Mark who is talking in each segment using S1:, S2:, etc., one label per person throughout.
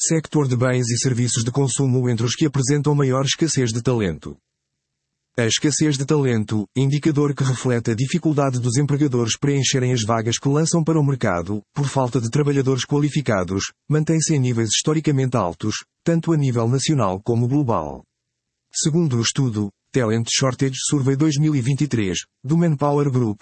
S1: Sector de bens e serviços de consumo entre os que apresentam maior escassez de talento. A escassez de talento, indicador que reflete a dificuldade dos empregadores preencherem as vagas que lançam para o mercado, por falta de trabalhadores qualificados, mantém-se em níveis historicamente altos, tanto a nível nacional como global. Segundo o estudo Talent Shortage Survey 2023, do Manpower Group,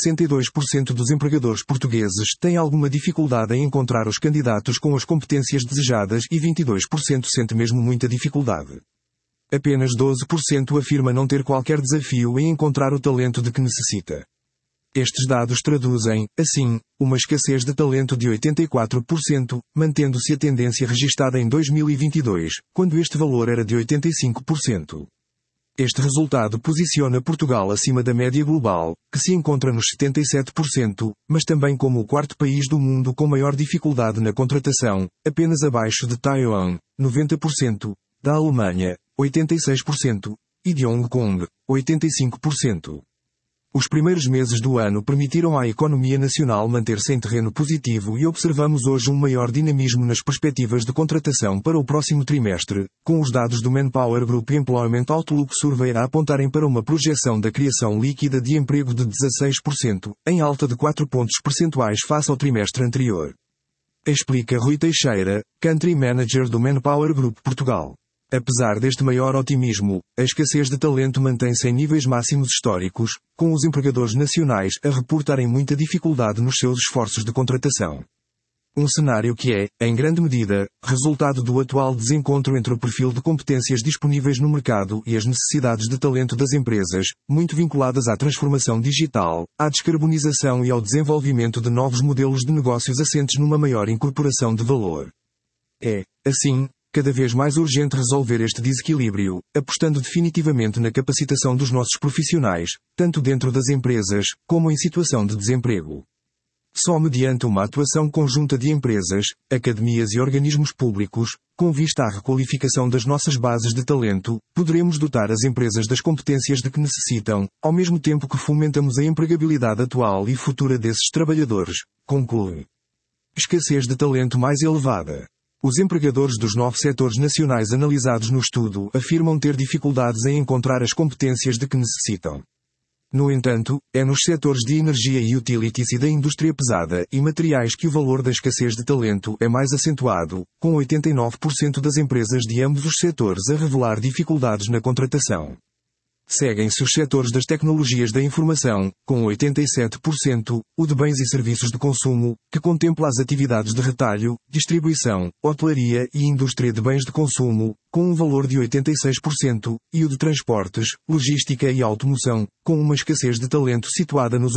S1: 62% dos empregadores portugueses têm alguma dificuldade em encontrar os candidatos com as competências desejadas e 22% sente mesmo muita dificuldade. Apenas 12% afirma não ter qualquer desafio em encontrar o talento de que necessita. Estes dados traduzem, assim, uma escassez de talento de 84%, mantendo-se a tendência registada em 2022, quando este valor era de 85%. Este resultado posiciona Portugal acima da média global, que se encontra nos 77%, mas também como o quarto país do mundo com maior dificuldade na contratação, apenas abaixo de Taiwan, 90%, da Alemanha, 86%, e de Hong Kong, 85%. Os primeiros meses do ano permitiram à economia nacional manter-se em terreno positivo e observamos hoje um maior dinamismo nas perspectivas de contratação para o próximo trimestre, com os dados do Manpower Group Employment Outlook Survey a apontarem para uma projeção da criação líquida de emprego de 16%, em alta de 4 pontos percentuais face ao trimestre anterior. Explica Rui Teixeira, Country Manager do Manpower Group Portugal. Apesar deste maior otimismo, a escassez de talento mantém-se em níveis máximos históricos, com os empregadores nacionais a reportarem muita dificuldade nos seus esforços de contratação. Um cenário que é, em grande medida, resultado do atual desencontro entre o perfil de competências disponíveis no mercado e as necessidades de talento das empresas, muito vinculadas à transformação digital, à descarbonização e ao desenvolvimento de novos modelos de negócios assentes numa maior incorporação de valor. É, assim, cada vez mais urgente resolver este desequilíbrio, apostando definitivamente na capacitação dos nossos profissionais, tanto dentro das empresas, como em situação de desemprego. Só mediante uma atuação conjunta de empresas, academias e organismos públicos, com vista à requalificação das nossas bases de talento, poderemos dotar as empresas das competências de que necessitam, ao mesmo tempo que fomentamos a empregabilidade atual e futura desses trabalhadores, conclui. Escassez de talento mais elevada. Os empregadores dos 9 setores nacionais analisados no estudo afirmam ter dificuldades em encontrar as competências de que necessitam. No entanto, é nos setores de energia e utilities e da indústria pesada e materiais que o valor da escassez de talento é mais acentuado, com 89% das empresas de ambos os setores a revelar dificuldades na contratação. Seguem-se os setores das tecnologias da informação, com 87%, o de bens e serviços de consumo, que contempla as atividades de retalho, distribuição, hotelaria e indústria de bens de consumo, com um valor de 86%, e o de transportes, logística e automoção, com uma escassez de talento situada nos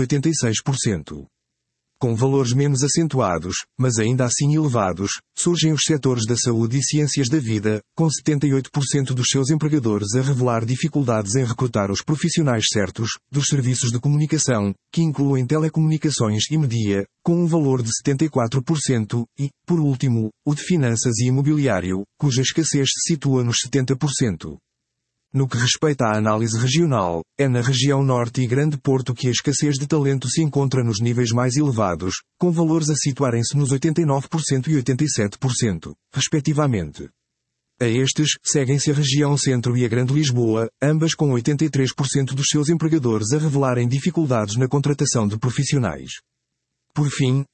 S1: 86%. Com valores menos acentuados, mas ainda assim elevados, surgem os setores da saúde e ciências da vida, com 78% dos seus empregadores a revelar dificuldades em recrutar os profissionais certos, dos serviços de comunicação, que incluem telecomunicações e media, com um valor de 74%, e, por último, o de finanças e imobiliário, cuja escassez se situa nos 70%. No que respeita à análise regional, é na região Norte e Grande Porto que a escassez de talento se encontra nos níveis mais elevados, com valores a situarem-se nos 89% e 87%, respectivamente. A estes, seguem-se a região Centro e a Grande Lisboa, ambas com 83% dos seus empregadores a revelarem dificuldades na contratação de profissionais. Por fim,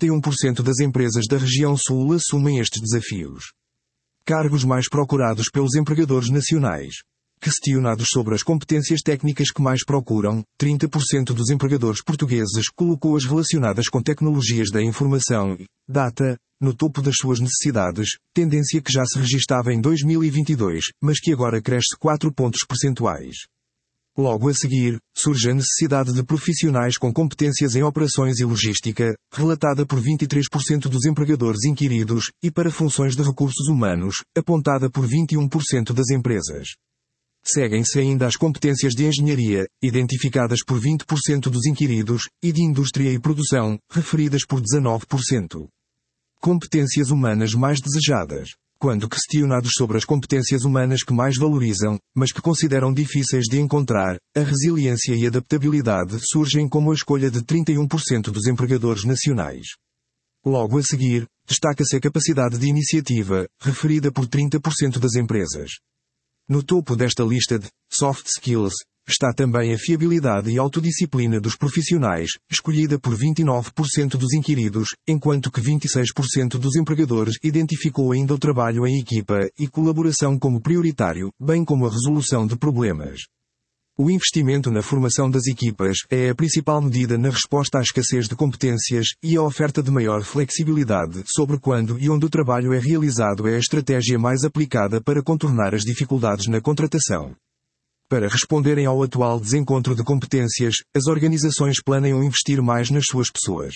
S1: 81% das empresas da região Sul assumem estes desafios. Cargos mais procurados pelos empregadores nacionais. Questionados sobre as competências técnicas que mais procuram, 30% dos empregadores portugueses colocou as relacionadas com tecnologias da informação e data no topo das suas necessidades, tendência que já se registava em 2022, mas que agora cresce 4 pontos percentuais. Logo a seguir, surge a necessidade de profissionais com competências em operações e logística, relatada por 23% dos empregadores inquiridos, e para funções de recursos humanos, apontada por 21% das empresas. Seguem-se ainda as competências de engenharia, identificadas por 20% dos inquiridos, e de indústria e produção, referidas por 19%. Competências humanas mais desejadas. Quando questionados sobre as competências humanas que mais valorizam, mas que consideram difíceis de encontrar, a resiliência e adaptabilidade surgem como a escolha de 31% dos empregadores nacionais. Logo a seguir, destaca-se a capacidade de iniciativa, referida por 30% das empresas. No topo desta lista de soft skills, está também a fiabilidade e autodisciplina dos profissionais, escolhida por 29% dos inquiridos, enquanto que 26% dos empregadores identificou ainda o trabalho em equipa e colaboração como prioritário, bem como a resolução de problemas. O investimento na formação das equipas é a principal medida na resposta à escassez de competências, e a oferta de maior flexibilidade sobre quando e onde o trabalho é realizado é a estratégia mais aplicada para contornar as dificuldades na contratação. Para responderem ao atual desencontro de competências, as organizações planeiam investir mais nas suas pessoas.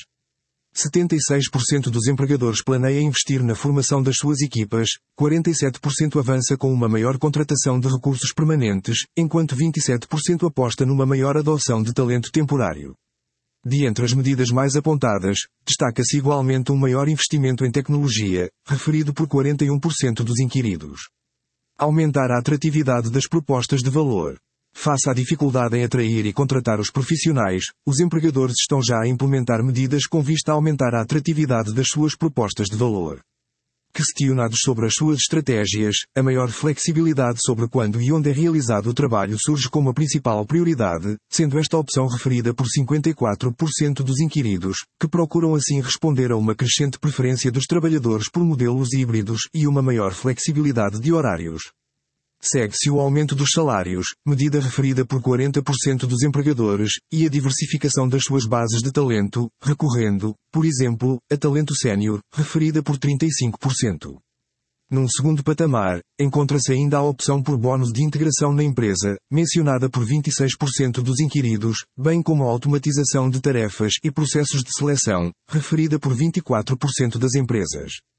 S1: 76% dos empregadores planeia investir na formação das suas equipas, 47% avança com uma maior contratação de recursos permanentes, enquanto 27% aposta numa maior adoção de talento temporário. De entre as medidas mais apontadas, destaca-se igualmente um maior investimento em tecnologia, referido por 41% dos inquiridos. Aumentar a atratividade das propostas de valor. Face à dificuldade em atrair e contratar os profissionais, os empregadores estão já a implementar medidas com vista a aumentar a atratividade das suas propostas de valor. Questionados sobre as suas estratégias, a maior flexibilidade sobre quando e onde é realizado o trabalho surge como a principal prioridade, sendo esta opção referida por 54% dos inquiridos, que procuram assim responder a uma crescente preferência dos trabalhadores por modelos híbridos e uma maior flexibilidade de horários. Segue-se o aumento dos salários, medida referida por 40% dos empregadores, e a diversificação das suas bases de talento, recorrendo, por exemplo, a talento sénior, referida por 35%. Num segundo patamar, encontra-se ainda a opção por bónus de integração na empresa, mencionada por 26% dos inquiridos, bem como a automatização de tarefas e processos de seleção, referida por 24% das empresas.